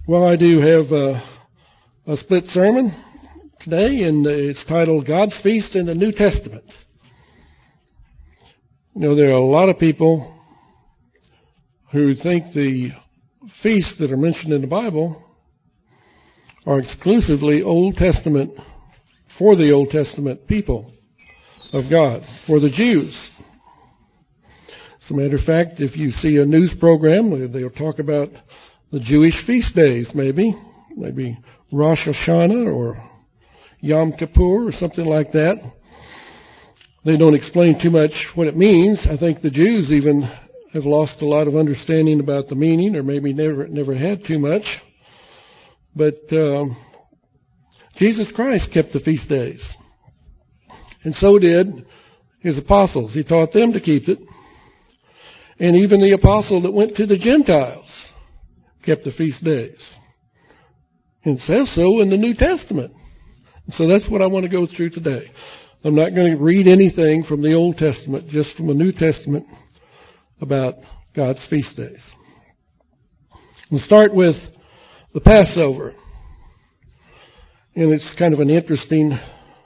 Well, I do have a split sermon today, and it's titled God's Feast in the New Testament. You know, there are a lot of people who think the feasts that are mentioned in the Bible are exclusively Old Testament, for the Old Testament people of God, for the Jews. As a matter of fact, if you see a news program, they'll talk about the Jewish feast days, maybe Rosh Hashanah or Yom Kippur or something like that. They don't explain too much what it means. I think the Jews even have lost a lot of understanding about the meaning, or maybe never had too much. But Jesus Christ kept the feast days, and so did his apostles. He taught them to keep it, and even the apostle that went to the Gentiles kept the feast days. And it says so in the New Testament. So that's what I want to go through today. I'm not going to read anything from the Old Testament, just from the New Testament about God's feast days. We'll start with the Passover. And it's kind of an interesting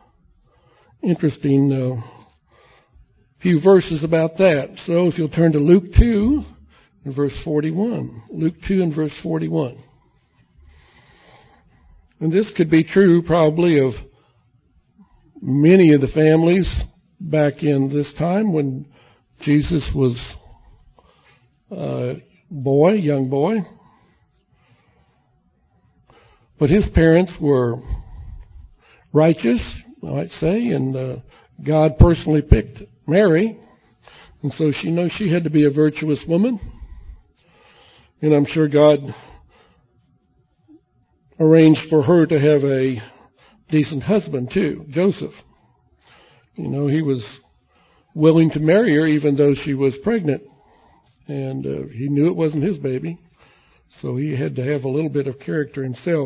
few verses about that. So if you'll turn to Luke 2 and verse 41. Luke 2 and verse 41. And this could be true probably of many of the families back in this time when Jesus was a young boy. But his parents were righteous, I might say, and God personally picked Mary. And so she had to be a virtuous woman. And I'm sure God arranged for her to have a decent husband too, Joseph. You know, he was willing to marry her even though she was pregnant. And he knew it wasn't his baby. So he had to have a little bit of character himself.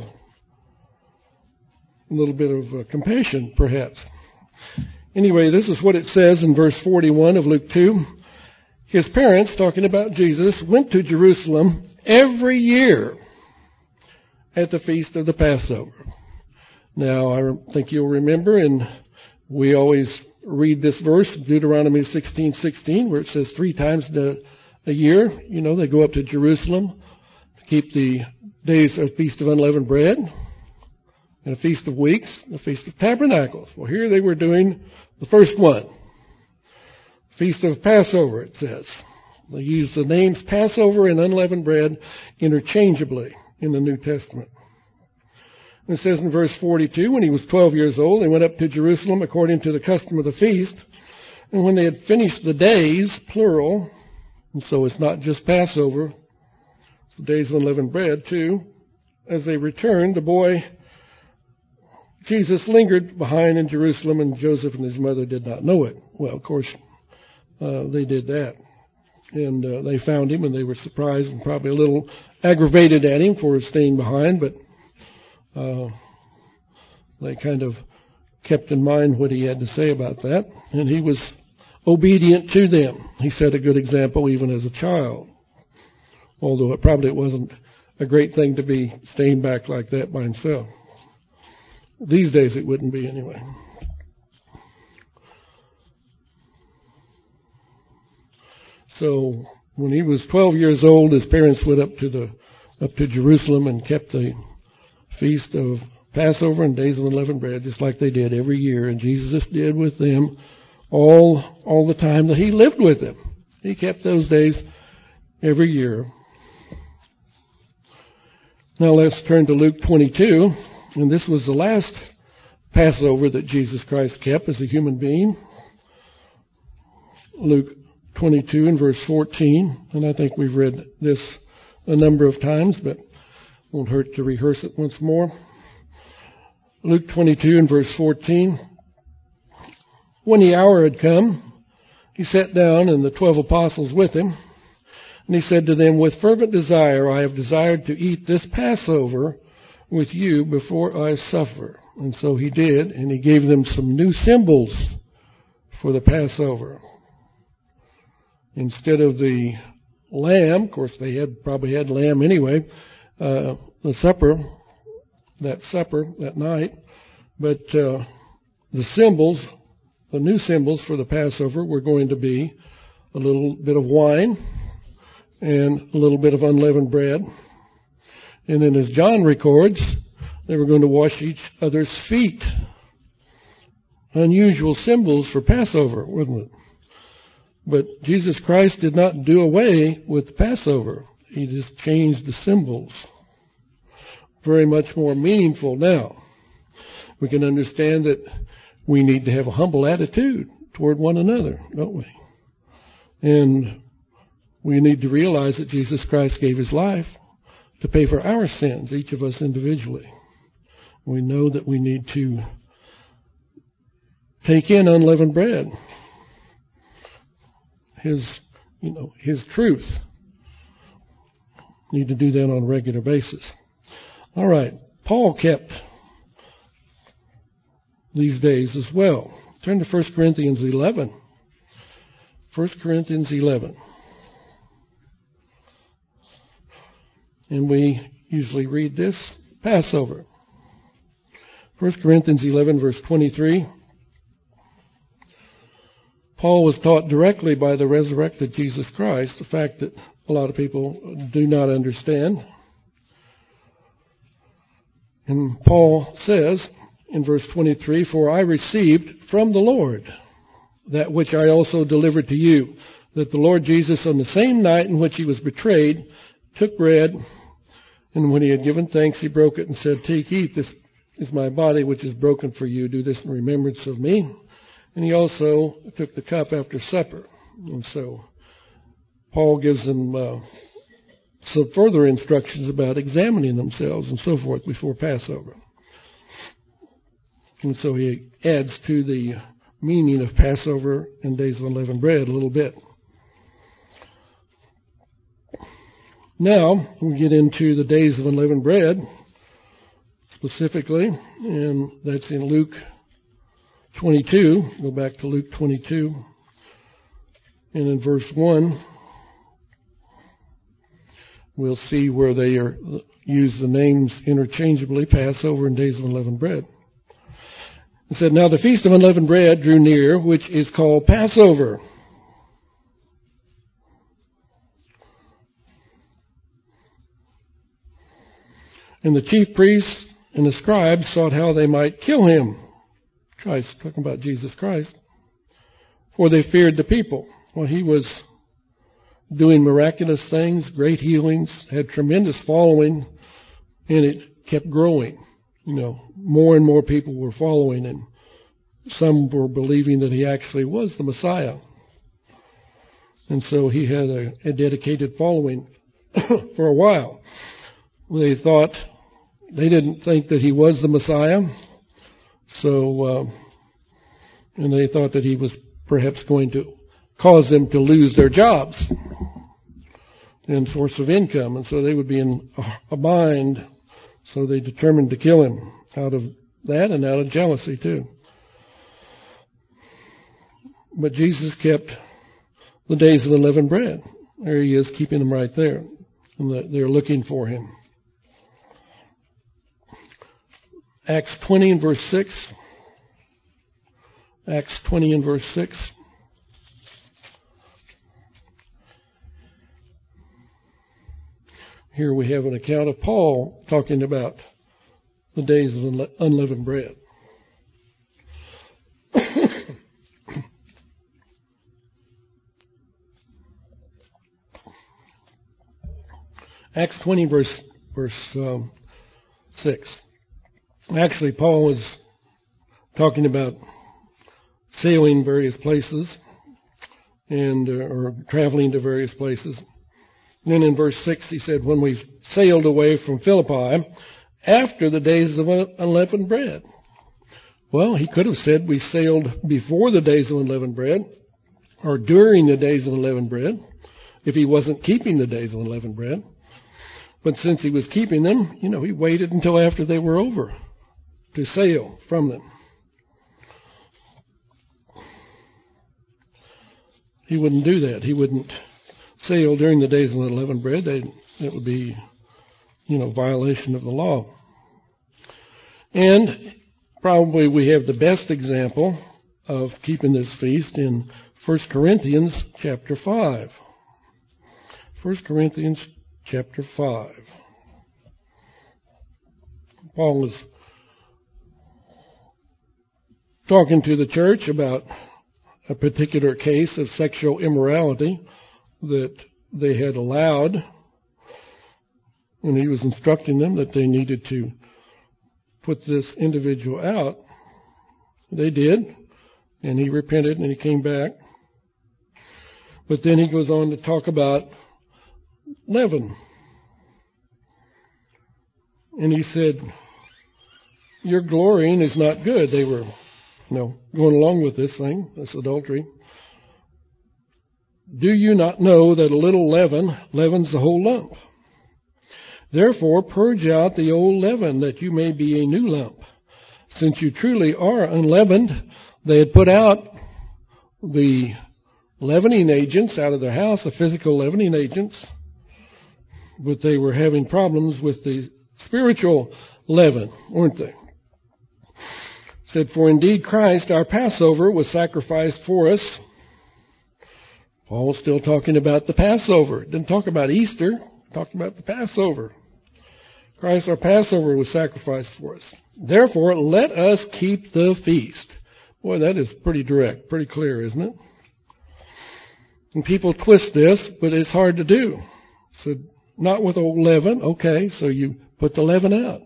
A little bit of compassion, perhaps. Anyway, this is what it says in verse 41 of Luke 2. His parents, talking about Jesus, went to Jerusalem every year at the feast of the Passover. Now, I think you'll remember, and we always read this verse, Deuteronomy 16:16, where it says 3 times a year, you know, they go up to Jerusalem to keep the days of Feast of Unleavened Bread, and a Feast of Weeks, the Feast of Tabernacles. Well, here they were doing the first one. Feast of Passover, it says. They use the names Passover and unleavened bread interchangeably in the New Testament. It says in verse 42, when he was 12 years old, they went up to Jerusalem according to the custom of the feast. And when they had finished the days, plural, and so it's not just Passover, it's the days of unleavened bread too, as they returned, the boy Jesus lingered behind in Jerusalem, and Joseph and his mother did not know it. Well, of course, they did that. And they found him, and they were surprised and probably a little aggravated at him for staying behind, but they kind of kept in mind what he had to say about that. And he was obedient to them. He set a good example even as a child, although it probably wasn't a great thing to be staying back like that by himself. These days it wouldn't be anyway. So when he was 12 years old, his parents went up to Jerusalem and kept the feast of Passover and days of unleavened bread, just like they did every year. And Jesus did with them all the time that he lived with them. He kept those days every year. Now let's turn to Luke 22. And this was the last Passover that Jesus Christ kept as a human being. Luke 22 and verse 14. And I think we've read this a number of times, but it won't hurt to rehearse it once more. Luke 22 and verse 14. When the hour had come, he sat down and the 12 apostles with him. And he said to them, with fervent desire, I have desired to eat this Passover with you before I suffer. And so he did, and he gave them some new symbols for the Passover. Instead of the lamb, of course they probably had lamb anyway, the supper that night. But the symbols, the new symbols for the Passover were going to be a little bit of wine and a little bit of unleavened bread. And then as John records, they were going to wash each other's feet. Unusual symbols for Passover, wasn't it? But Jesus Christ did not do away with the Passover. He just changed the symbols. Very much more meaningful now. We can understand that we need to have a humble attitude toward one another, don't we? And we need to realize that Jesus Christ gave his life to pay for our sins, each of us individually. We know that we need to take in unleavened bread. His truth. Need to do that on a regular basis. All right. Paul kept these days as well. Turn to 1 Corinthians 11. 1 Corinthians 11. And we usually read this, Passover. 1 Corinthians 11, verse 23. Paul was taught directly by the resurrected Jesus Christ, the fact that a lot of people do not understand. And Paul says in verse 23, "For I received from the Lord that which I also delivered to you, that the Lord Jesus on the same night in which he was betrayed took bread, and when he had given thanks, he broke it and said, 'Take, eat, this is my body which is broken for you. Do this in remembrance of me.' And he also took the cup after supper." And so Paul gives them some further instructions about examining themselves and so forth before Passover. And so he adds to the meaning of Passover and Days of Unleavened Bread a little bit. Now we get into the Days of Unleavened Bread specifically, and that's in Luke 22. Go back to Luke 22. And in verse 1, we'll see where they use the names interchangeably, Passover and Days of Unleavened Bread. It said, "Now the Feast of Unleavened Bread drew near, which is called Passover. And the chief priests and the scribes sought how they might kill him." Christ, talking about Jesus Christ. "For they feared the people." Well, he was doing miraculous things, great healings, had tremendous following, and it kept growing. More and more people were following, and some were believing that he actually was the Messiah. And so he had a dedicated following for a while. They didn't think that he was the Messiah, and they thought that he was perhaps going to cause them to lose their jobs and source of income, and so they would be in a bind. So they determined to kill him out of that and out of jealousy too. But Jesus kept the Days of Unleavened Bread. There he is, keeping them right there, and they're looking for him. Acts 20 and verse 6. Acts 20 and verse 6. Here we have an account of Paul talking about the Days of Unleavened Bread. Acts 20 verse 6. Actually, Paul was talking about sailing various places and or traveling to various places. And then in verse 6 he said, "When we sailed away from Philippi after the Days of Unleavened Bread." Well, he could have said we sailed before the Days of Unleavened Bread or during the Days of Unleavened Bread if he wasn't keeping the Days of Unleavened Bread. But since he was keeping them, he waited until after they were over to sail from them. He wouldn't do that. He wouldn't sail during the Days of Unleavened Bread. It would be violation of the law. And probably we have the best example of keeping this feast in 1 Corinthians chapter 5. 1 Corinthians chapter 5. Paul is talking to the church about a particular case of sexual immorality that they had allowed, and he was instructing them that they needed to put this individual out. They did, and he repented and he came back. But then he goes on to talk about leaven. And he said, your glorying is not good. They were, going along with this thing, this adultery. Do you not know that a little leaven leavens the whole lump? Therefore, purge out the old leaven, that you may be a new lump. Since you truly are unleavened, they had put out the leavening agents out of their house, the physical leavening agents, but they were having problems with the spiritual leaven, weren't they? Said, for indeed Christ, our Passover, was sacrificed for us. Paul's still talking about the Passover. Didn't talk about Easter. Talked about the Passover. Christ, our Passover, was sacrificed for us. Therefore, let us keep the feast. Boy, that is pretty direct, pretty clear, isn't it? And people twist this, but it's hard to do. So, not with old leaven. Okay, so you put the leaven out.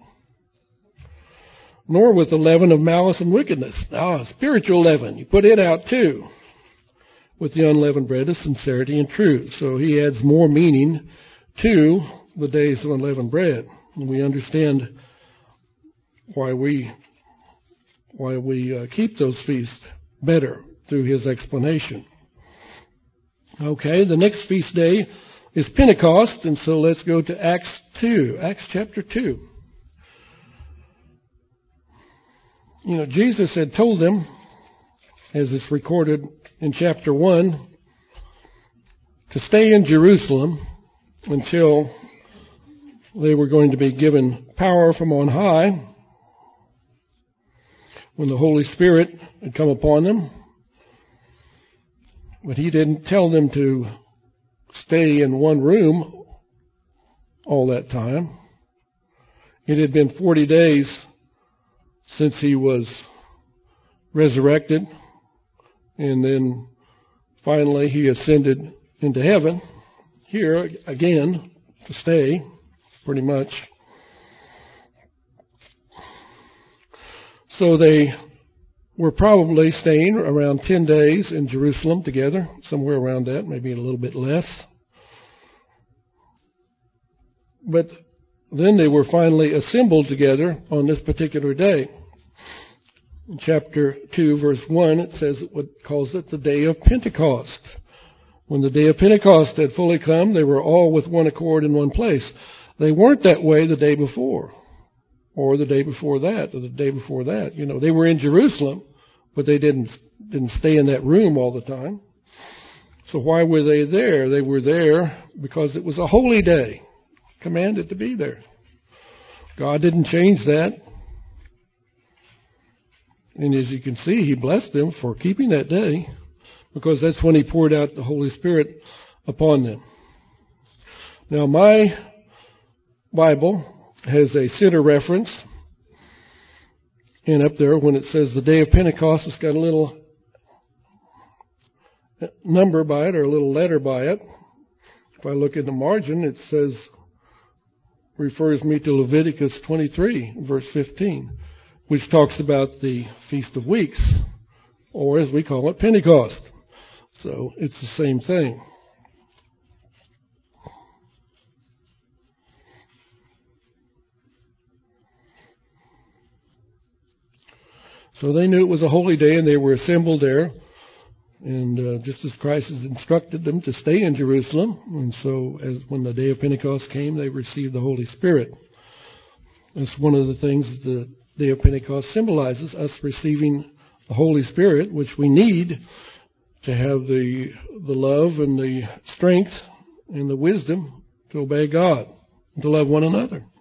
Nor with the leaven of malice and wickedness. Spiritual leaven. You put it out too. With the unleavened bread of sincerity and truth. So he adds more meaning to the days of unleavened bread. And we understand why we keep those feasts better through his explanation. Okay, the next feast day is Pentecost, and so let's go to Acts 2, Acts chapter 2. Jesus had told them, as it's recorded in chapter 1, to stay in Jerusalem until they were going to be given power from on high when the Holy Spirit had come upon them. But he didn't tell them to stay in one room all that time. It had been 40 days since he was resurrected, and then finally he ascended into heaven, here again to stay, pretty much. So they were probably staying around 10 days in Jerusalem together, somewhere around that, maybe a little bit less. But then they were finally assembled together on this particular day. In chapter 2, verse 1, it says what calls it the day of Pentecost. When the day of Pentecost had fully come, they were all with one accord in one place. They weren't that way the day before, or the day before that, or the day before that. They were in Jerusalem, but they didn't stay in that room all the time. So why were they there? They were there because it was a holy day, commanded to be there. God didn't change that. And as you can see, he blessed them for keeping that day, because that's when he poured out the Holy Spirit upon them. Now, my Bible has a center reference, and up there when it says the day of Pentecost, it's got a little number by it, or a little letter by it. If I look in the margin, it says, refers me to Leviticus 23, verse 15, which talks about the Feast of Weeks, or as we call it, Pentecost. So it's the same thing. So they knew it was a holy day, and they were assembled there. And just as Christ has instructed them to stay in Jerusalem, and so when the day of Pentecost came, they received the Holy Spirit. That's one of the things that the day of Pentecost symbolizes, us receiving the Holy Spirit, which we need to have the love and the strength and the wisdom to obey God and to love one another.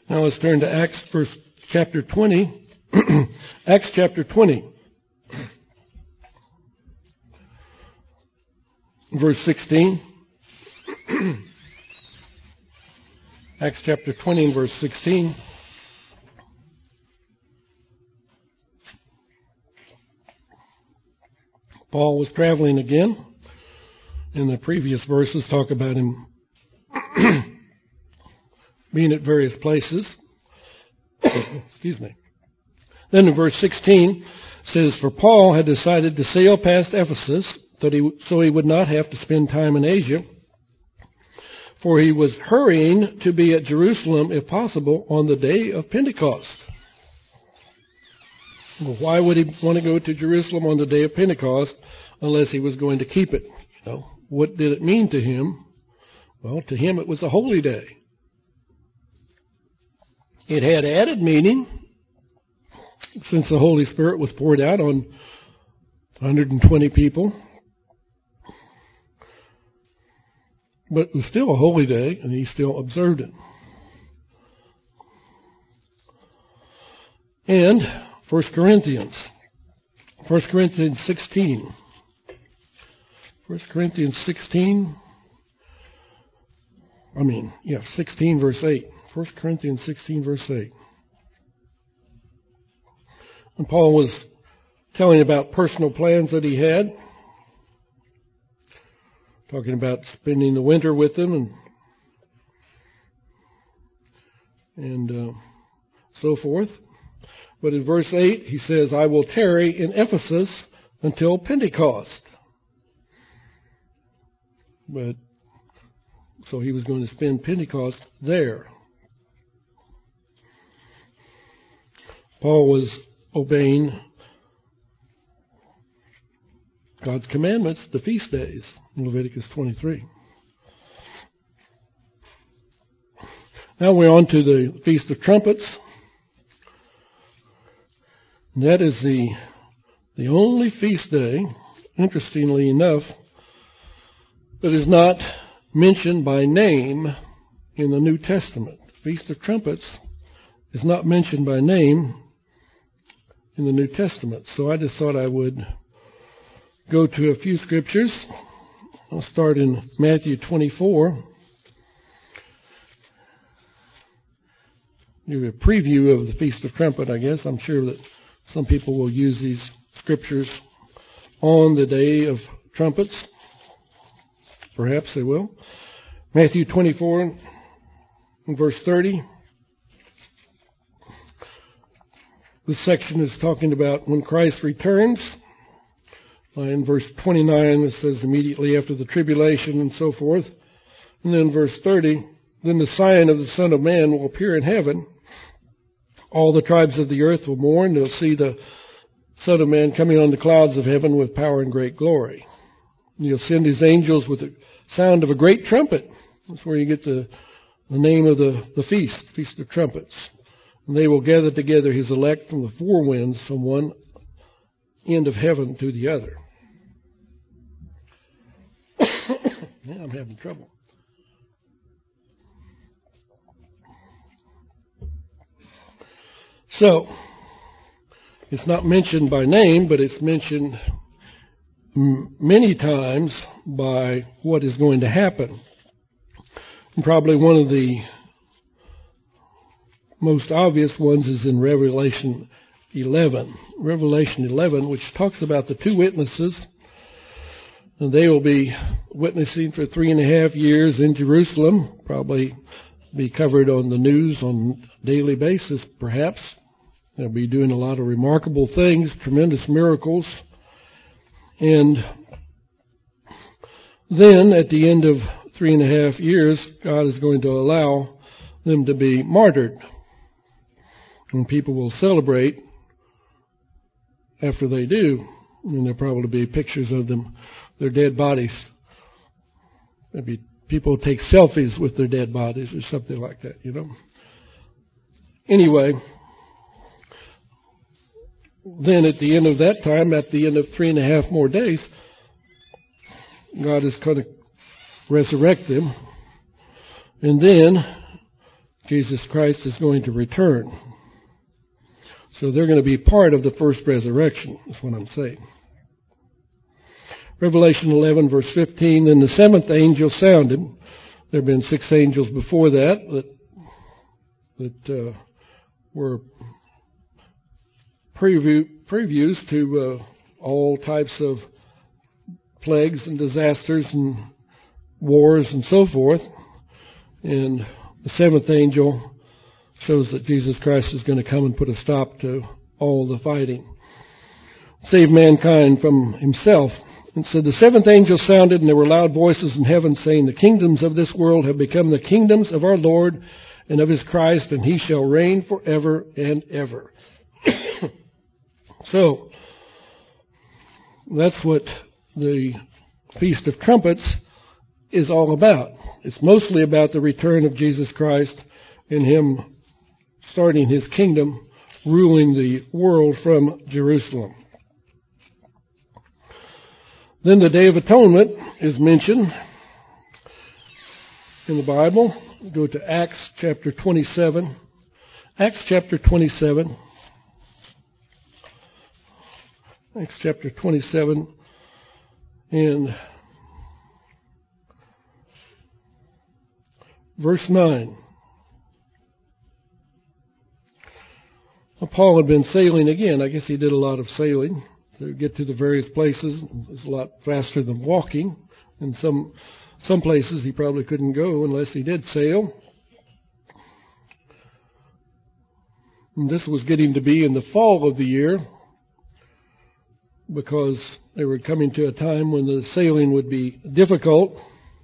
Now let's turn to Acts chapter 20. Acts chapter 20. Verse 16. Acts chapter 20 and verse 16. Paul was traveling again. In the previous verses talk about him being at various places. Excuse me. Then in verse 16 says, for Paul had decided to sail past Ephesus so he would not have to spend time in Asia, for he was hurrying to be at Jerusalem, if possible, on the day of Pentecost. Well, why would he want to go to Jerusalem on the day of Pentecost unless he was going to keep it? What did it mean to him? Well, to him it was a holy day. It had added meaning since the Holy Spirit was poured out on 120 people. But it was still a holy day, and he still observed it. And 1 Corinthians 16. 1 Corinthians 16. 16 verse 8. 1 Corinthians 16 verse 8. And Paul was telling about personal plans that he had, talking about spending the winter with them and so forth. But in verse 8 he says, I will tarry in Ephesus until Pentecost. But so he was going to spend Pentecost there. Paul was obeying God's commandments, the feast days, in Leviticus 23. Now we're on to the Feast of Trumpets. And that is the only feast day, interestingly enough, that is not mentioned by name in the New Testament. The Feast of Trumpets is not mentioned by name in the New Testament. So I just thought I would go to a few scriptures. I'll start in Matthew 24. Give you a preview of the Feast of Trumpet, I guess. I'm sure that some people will use these scriptures on the Day of Trumpets. Perhaps they will. Matthew 24 and verse 30. This section is talking about when Christ returns. In verse 29, it says immediately after the tribulation and so forth. And then verse 30, then the sign of the Son of Man will appear in heaven. All the tribes of the earth will mourn. They'll see the Son of Man coming on the clouds of heaven with power and great glory. And he'll send his angels with the sound of a great trumpet. That's where you get the name of the feast, Feast of Trumpets. And they will gather together his elect from the four winds, from one end of heaven to the other. Man, I'm having trouble. So, it's not mentioned by name, but it's mentioned many times by what is going to happen. And probably one of the most obvious ones is in Revelation 11. Revelation 11, which talks about the two witnesses, and they will be witnessing for 3.5 years in Jerusalem, probably be covered on the news on a daily basis, perhaps. They'll be doing a lot of remarkable things, tremendous miracles. And then at the end of 3.5 years, God is going to allow them to be martyred. And people will celebrate after they do. And there'll probably be pictures of them, their dead bodies. Maybe people take selfies with their dead bodies or something like that, Anyway, then at the end of that time, at the end of 3.5 more days, God is going to resurrect them. And then Jesus Christ is going to return. So they're going to be part of the first resurrection, is what I'm saying. Revelation 11, verse 15, then the seventh angel sounded. There have been 6 angels before that were previews to all types of plagues and disasters and wars and so forth. And the seventh angel shows that Jesus Christ is going to come and put a stop to all the fighting, save mankind from himself. And so the seventh angel sounded, and there were loud voices in heaven saying, the kingdoms of this world have become the kingdoms of our Lord and of his Christ, and he shall reign forever and ever. So, that's what the Feast of Trumpets is all about. It's mostly about the return of Jesus Christ and him starting his kingdom, ruling the world from Jerusalem. Then the Day of Atonement is mentioned in the Bible. Go to Acts chapter 27. Acts chapter 27. Acts chapter 27 and verse 9. Well, Paul had been sailing again. I guess he did a lot of sailing to get to the various places. It was a lot faster than walking. And some places he probably couldn't go unless he did sail. And this was getting to be in the fall of the year, because they were coming to a time when the sailing would be difficult.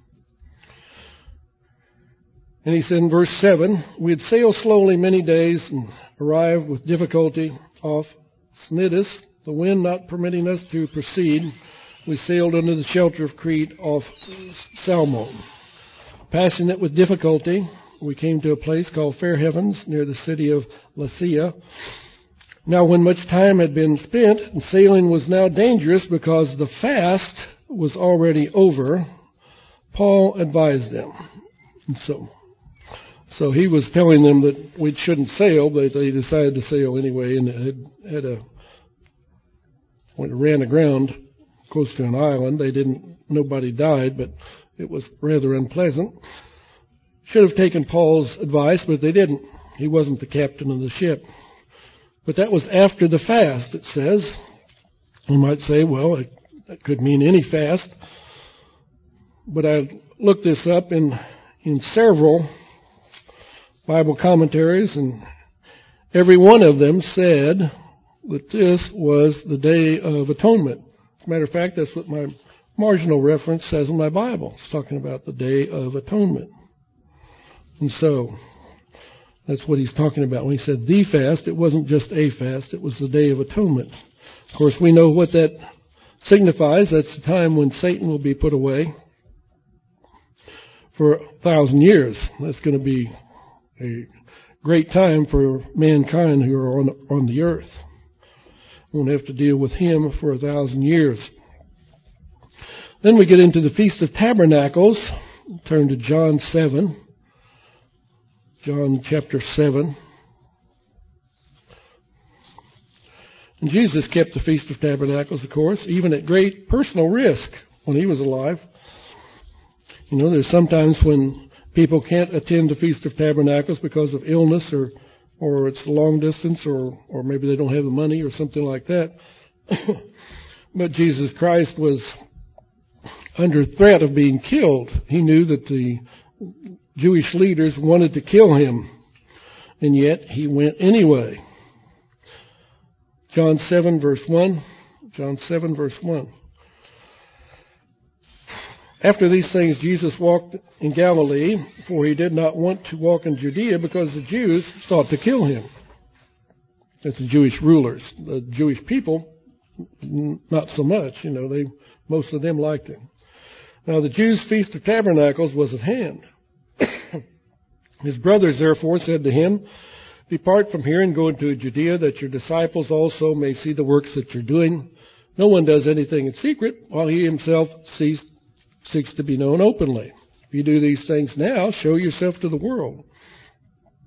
And he said in verse 7, we had sailed slowly many days and arrived with difficulty off Cnidus. The wind not permitting us to proceed, we sailed under the shelter of Crete off Salmon. Passing it with difficulty, we came to a place called Fair Havens near the city of Lasea. Now when much time had been spent, and sailing was now dangerous because the fast was already over, Paul advised them. And so he was telling them that we shouldn't sail, but they decided to sail anyway, and it ran aground close to an island. Nobody died, but it was rather unpleasant. Should have taken Paul's advice, but they didn't. He wasn't the captain of the ship. But that was after the fast, it says. You might say, well, that could mean any fast. But I looked this up in several Bible commentaries, and every one of them said that this was the Day of Atonement. As a matter of fact, that's what my marginal reference says in my Bible. It's talking about the Day of Atonement. And so that's what he's talking about. When he said the fast, it wasn't just a fast, it was the Day of Atonement. Of course, we know what that signifies. That's the time when Satan will be put away for 1,000 years. That's going to be a great time for mankind who are on the earth. Won't have to deal with him for 1,000 years. Then we get into the Feast of Tabernacles. Turn to John 7. John chapter 7. And Jesus kept the Feast of Tabernacles, of course, even at great personal risk when he was alive. You know, there's sometimes when people can't attend the Feast of Tabernacles because of illness or it's long distance or maybe they don't have the money or something like that. But Jesus Christ was under threat of being killed. He knew that the Jewish leaders wanted to kill him, and yet he went anyway. John 7 verse 1. John 7 verse 1. After these things, Jesus walked in Galilee, for he did not want to walk in Judea because the Jews sought to kill him. That's the Jewish rulers. The Jewish people, not so much. You know, most of them liked him. Now the Jews' Feast of Tabernacles was at hand. His brothers therefore said to him, depart from here and go into Judea, that your disciples also may see the works that you're doing. No one does anything in secret, while he himself seeks to be known openly. If you do these things now, show yourself to the world.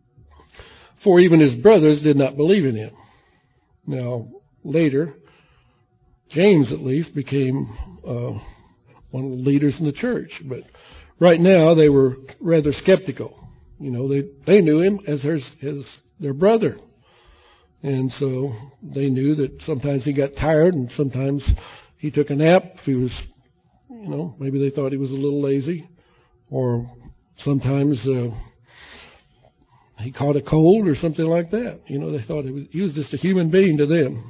for even his brothers did not believe in him. Now, later, James at least became one of the leaders in the church. But right now, they were rather skeptical. You know, they knew him as their brother. And so they knew that sometimes he got tired and sometimes he took a nap if he was, you know, maybe they thought he was a little lazy. Or sometimes he caught a cold or something like that. You know, they thought he was just a human being to them.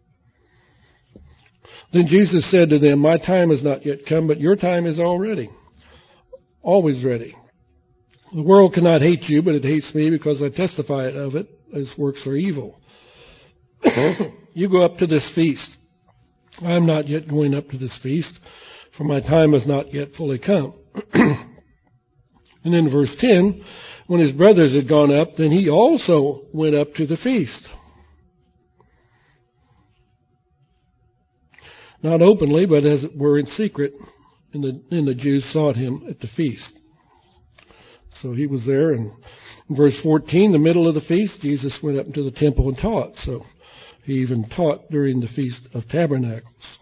Then Jesus said to them, my time has not yet come, but your time is already. Always ready. The world cannot hate you, but it hates me because I testify of it. Its works are evil. You go up to this feast. I am not yet going up to this feast, for my time has not yet fully come. And in verse 10, when his brothers had gone up, then he also went up to the feast. Not openly, but as it were in secret, and the Jews sought him at the feast. So he was there, and in verse 14, the middle of the feast, Jesus went up into the temple and taught. So he even taught during the Feast of Tabernacles.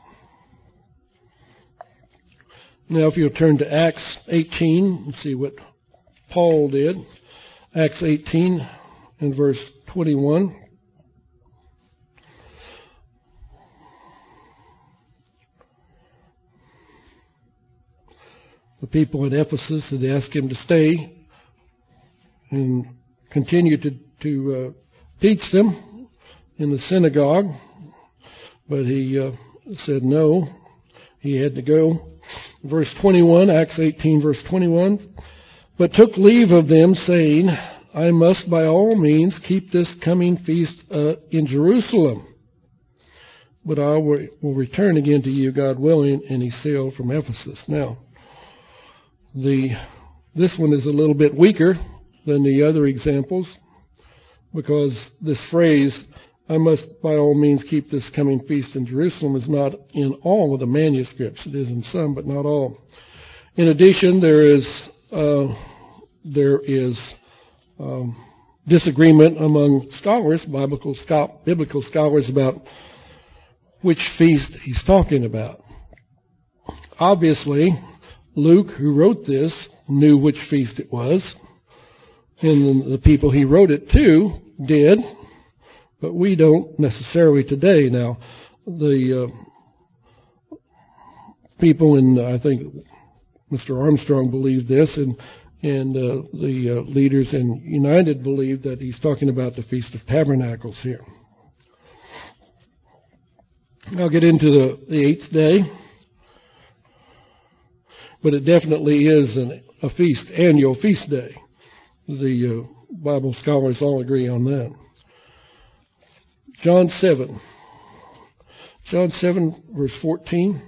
Now if you'll turn to Acts 18 and see what Paul did. Acts 18 and verse 21. The people at Ephesus had asked him to stay and continue to teach them in the synagogue, but he said no. He had to go. Verse 21, Acts 18, verse 21, but took leave of them, saying, I must by all means keep this coming feast in Jerusalem, but I will return again to you, God willing. And he sailed from Ephesus. Now, this one is a little bit weaker than the other examples, because this phrase, I must by all means keep this coming feast in Jerusalem, is not in all of the manuscripts. It is in some, but not all. In addition, there is disagreement among scholars, biblical scholars, about which feast he's talking about. Obviously, Luke, who wrote this, knew which feast it was, and the people he wrote it to did, but we don't necessarily today. Now, the people in, I think Mr. Armstrong believed this, and the leaders in United believe that he's talking about the Feast of Tabernacles here. I'll get into the eighth day, but it definitely is a feast, annual feast day. The Bible scholars all agree on that. John 7 verse 14.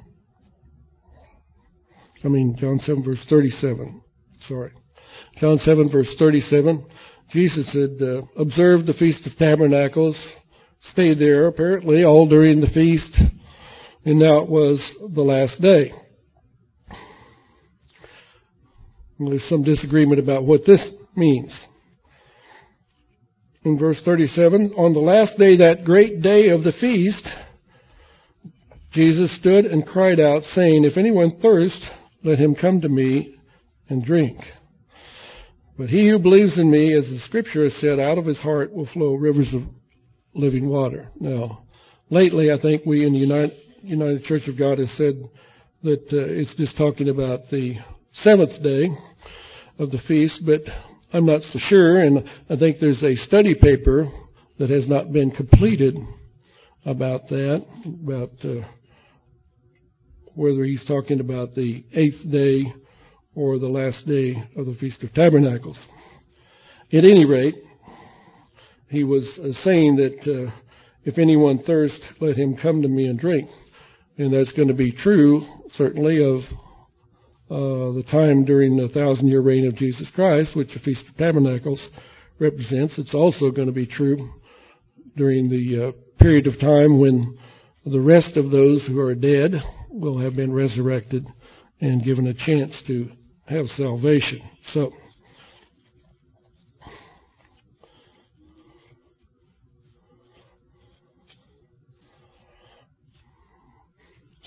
John 7 verse 37. John 7 verse 37. Jesus had observed the Feast of Tabernacles, stayed there apparently all during the feast, and now it was the last day. And there's some disagreement about what this means. In verse 37, on the last day, that great day of the feast, Jesus stood and cried out, saying, if anyone thirsts, let him come to me and drink. But he who believes in me, as the scripture has said, out of his heart will flow rivers of living water. Now, lately, I think we in the United Church of God have said that it's just talking about the seventh day of the feast, but I'm not so sure, and I think there's a study paper that has not been completed about that, about whether he's talking about the eighth day or the last day of the Feast of Tabernacles. At any rate, he was saying that if anyone thirsts, let him come to me and drink. And that's going to be true, certainly, of the time during the 1,000-year reign of Jesus Christ, which the Feast of Tabernacles represents. It's also going to be true during the period of time when the rest of those who are dead will have been resurrected and given a chance to have salvation. So,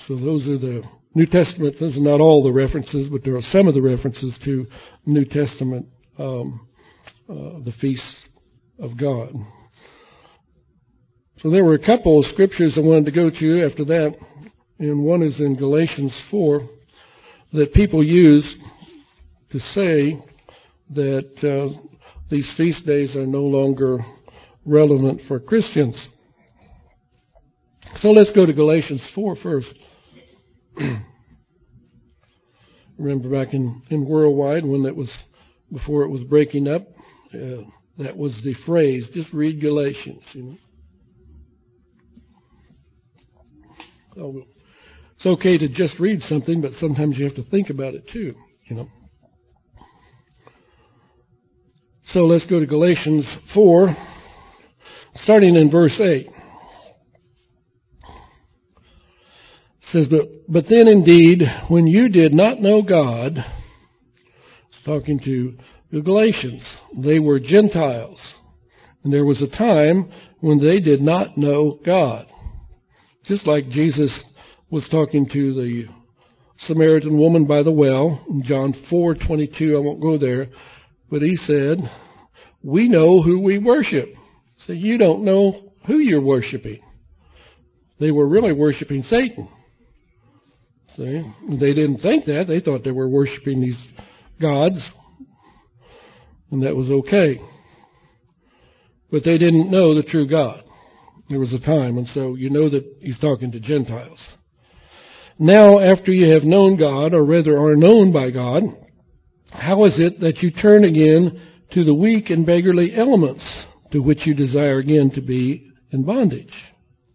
So those are the New Testament. Those are not all the references, but there are some of the references to New Testament, the feasts of God. So there were a couple of scriptures I wanted to go to after that, and one is in Galatians 4 that people use to say that these feast days are no longer relevant for Christians. So let's go to Galatians 4 first. Remember back in Worldwide when it was, before it was breaking up, that was the phrase, just read Galatians, Oh, it's okay to just read something, but sometimes you have to think about it too, So let's go to Galatians 4, starting in verse 8. It says, but then indeed, when you did not know God, it's talking to the Galatians, they were Gentiles, and there was a time when they did not know God. Just like Jesus was talking to the Samaritan woman by the well in John 4:22, I won't go there, but he said, we know who we worship. So you don't know who you're worshiping. They were really worshiping Satan. See? They didn't think that. They thought they were worshiping these gods, and that was okay. But they didn't know the true God. There was a time, and so you know that he's talking to Gentiles. Now, after you have known God, or rather are known by God, how is it that you turn again to the weak and beggarly elements to which you desire again to be in bondage?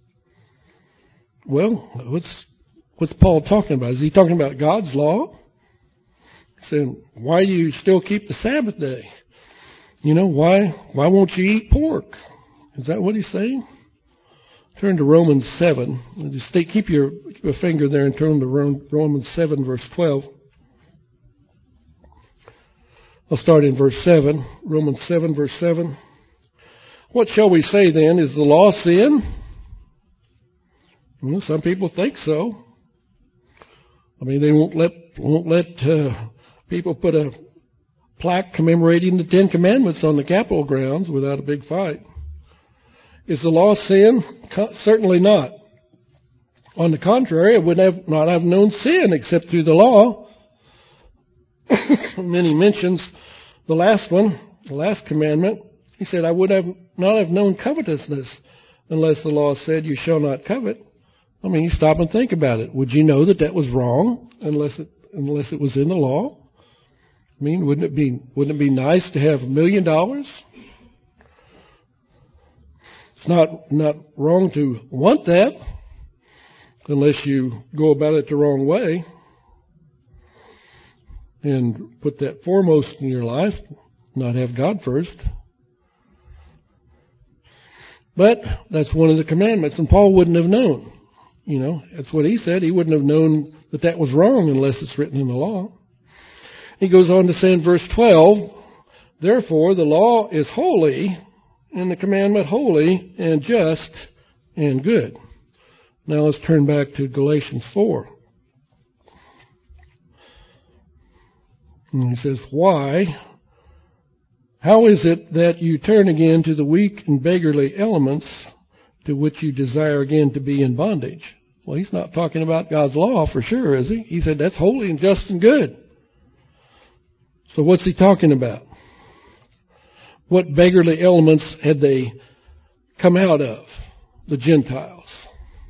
Well, what's Paul talking about? Is he talking about God's law? He's saying, why do you still keep the Sabbath day? Why won't you eat pork? Is that what he's saying? Turn to Romans 7. Just keep your finger there and turn to Romans 7, verse 12. I'll start in verse 7. Romans 7, verse 7. What shall we say then? Is the law sin? Well, some people think so. I mean, they won't let people put a plaque commemorating the Ten Commandments on the Capitol grounds without a big fight. Is the law sin? Certainly not. On the contrary, I would not have known sin except through the law. And then he mentions the last one, the last commandment. He said, I would not have known covetousness unless the law said, you shall not covet. I mean, you stop and think about it. Would you know that was wrong unless it was in the law? I mean, wouldn't it be nice to have $1 million? It's not wrong to want that unless you go about it the wrong way and put that foremost in your life, not have God first. But that's one of the commandments, and Paul wouldn't have known. That's what he said. He wouldn't have known that was wrong unless it's written in the law. He goes on to say in verse 12, therefore the law is holy, and the commandment holy and just and good. Now let's turn back to Galatians 4. And he says, why? How is it that you turn again to the weak and beggarly elements to which you desire again to be in bondage? Well, he's not talking about God's law for sure, is he? He said that's holy and just and good. So what's he talking about? What beggarly elements had they come out of, the Gentiles?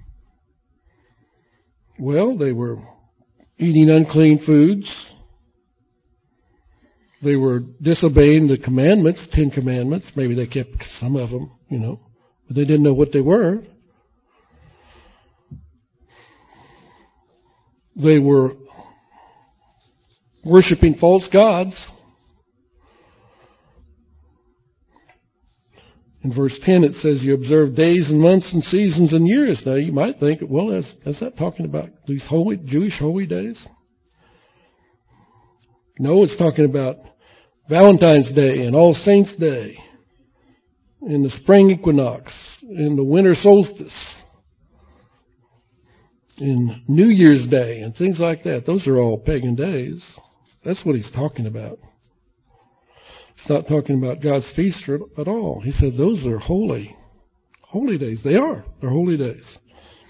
Well, they were eating unclean foods. They were disobeying the commandments, 10 commandments. Maybe they kept some of them, but they didn't know what they were. They were worshiping false gods. In verse 10 it says you observe days and months and seasons and years. Now you might think, well, is that talking about these Jewish holy days? No, it's talking about Valentine's Day and All Saints' Day and the spring equinox and the winter solstice. and New Year's Day and things like that. Those are all pagan days. That's what he's talking about. It's not talking about God's feast at all. He said those are holy days. They are. They're holy days.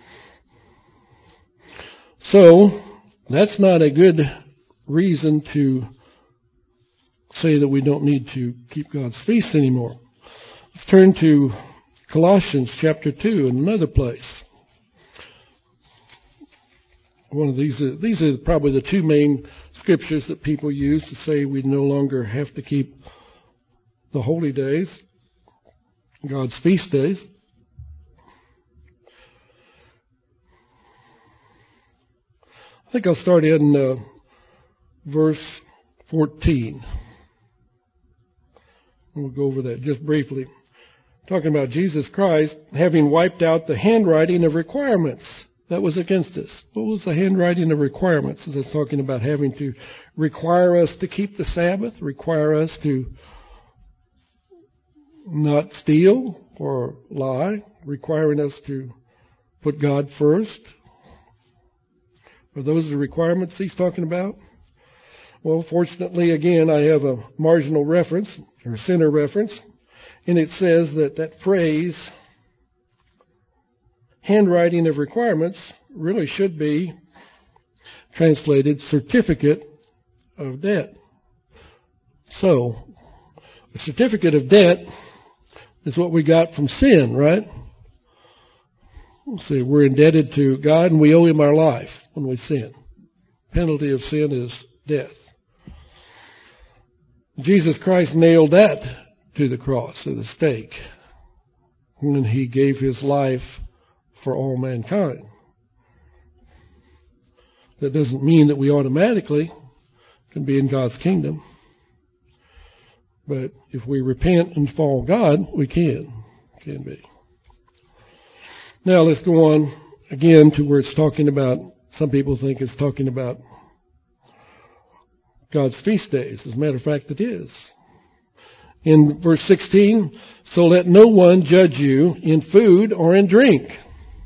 So that's not a good reason to say that we don't need to keep God's feast anymore. Let's turn to Colossians chapter 2 in another place. One of these are probably the two main scriptures that people use to say we no longer have to keep the holy days, God's feast days. I think I'll start in verse 14. We'll go over that just briefly. Talking about Jesus Christ having wiped out the handwriting of requirements that was against us. What was the handwriting of requirements? It's talking about having to require us to keep the Sabbath, require us to not steal or lie, requiring us to put God first. Are those the requirements he's talking about? Well, fortunately, again, I have a marginal reference, or center reference, and it says that phrase, handwriting of requirements, really should be translated certificate of debt. So, a certificate of debt is what we got from sin, right? Let's see, we're indebted to God and we owe him our life when we sin. Penalty of sin is death. Jesus Christ nailed that to the cross, to the stake, when he gave his life for all mankind. That doesn't mean that we automatically can be in God's kingdom. But if we repent and follow God, we can be. Now let's go on again to where it's talking about, some people think it's talking about God's feast days. As a matter of fact, it is. In verse 16, so let no one judge you in food or in drink.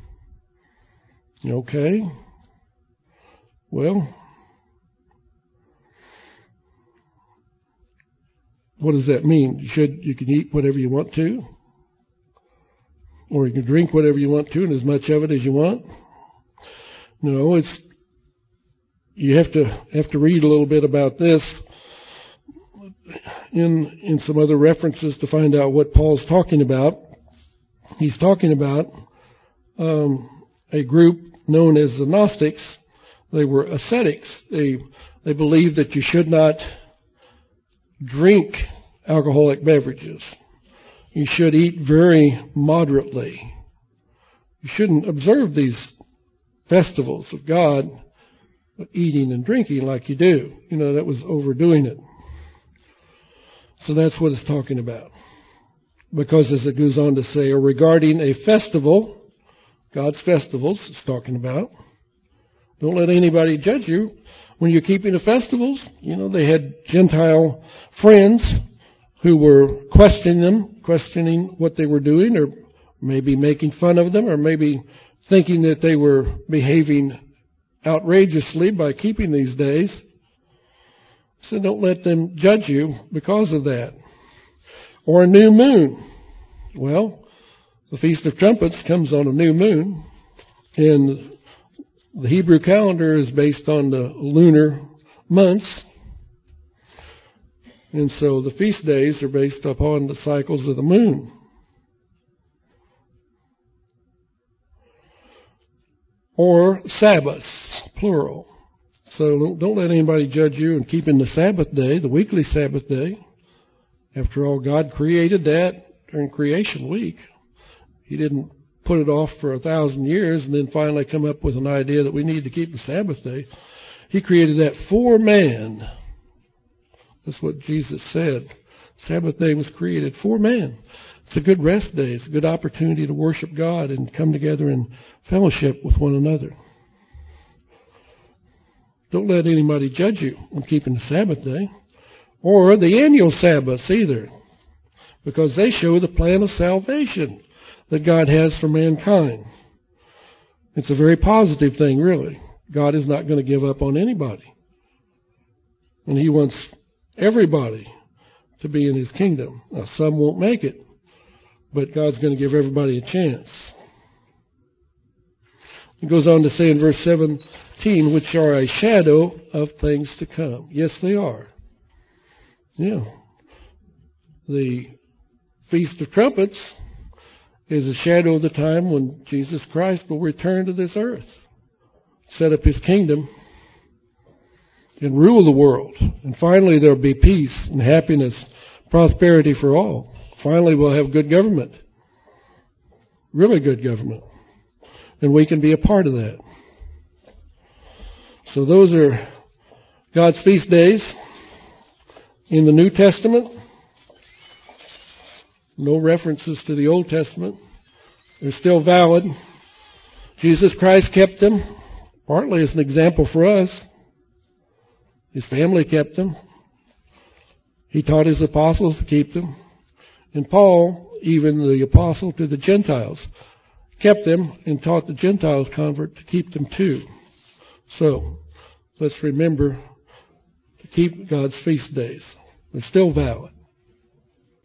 Okay. Well, what does that mean? You can eat whatever you want to, or you can drink whatever you want to, and as much of it as you want. No, you have to read a little bit about this in some other references to find out what Paul's talking about. He's talking about a group known as the Gnostics. They were ascetics. They believed that you should not drink alcoholic beverages. You should eat very moderately. You shouldn't observe these festivals of God, but eating and drinking like you do. That was overdoing it. So that's what it's talking about. Because as it goes on to say, or regarding a festival, God's festivals, it's talking about. Don't let anybody judge you when you're keeping the festivals. They had Gentile friends who were questioning what they were doing, or maybe making fun of them, or maybe thinking that they were behaving outrageously by keeping these days. So don't let them judge you because of that. Or a new moon. Well, the Feast of Trumpets comes on a new moon, and the Hebrew calendar is based on the lunar months. And so the feast days are based upon the cycles of the moon. Or Sabbaths, plural. So don't let anybody judge you in keeping the Sabbath day, the weekly Sabbath day. After all, God created that during creation week. He didn't put it off for 1,000 years and then finally come up with an idea that we need to keep the Sabbath day. He created that for man. That's what Jesus said. Sabbath day was created for man. It's a good rest day. It's a good opportunity to worship God and come together in fellowship with one another. Don't let anybody judge you on keeping the Sabbath day or the annual Sabbaths either, because they show the plan of salvation that God has for mankind. It's a very positive thing, really. God is not going to give up on anybody. And he wants everybody to be in his kingdom. Now, some won't make it, but God's going to give everybody a chance. He goes on to say in verse 17, which are a shadow of things to come. Yes, they are. Yeah. The Feast of Trumpets is a shadow of the time when Jesus Christ will return to this earth, set up his kingdom, and rule the world. And finally there'll be peace and happiness, prosperity for all. Finally we'll have good government. Really good government. And we can be a part of that. So those are God's feast days in the New Testament. No references to the Old Testament. They're still valid. Jesus Christ kept them, partly as an example for us. His family kept them. He taught his apostles to keep them. And Paul, even the apostle to the Gentiles, kept them and taught the Gentiles convert to keep them too. So let's remember to keep God's feast days. They're still valid.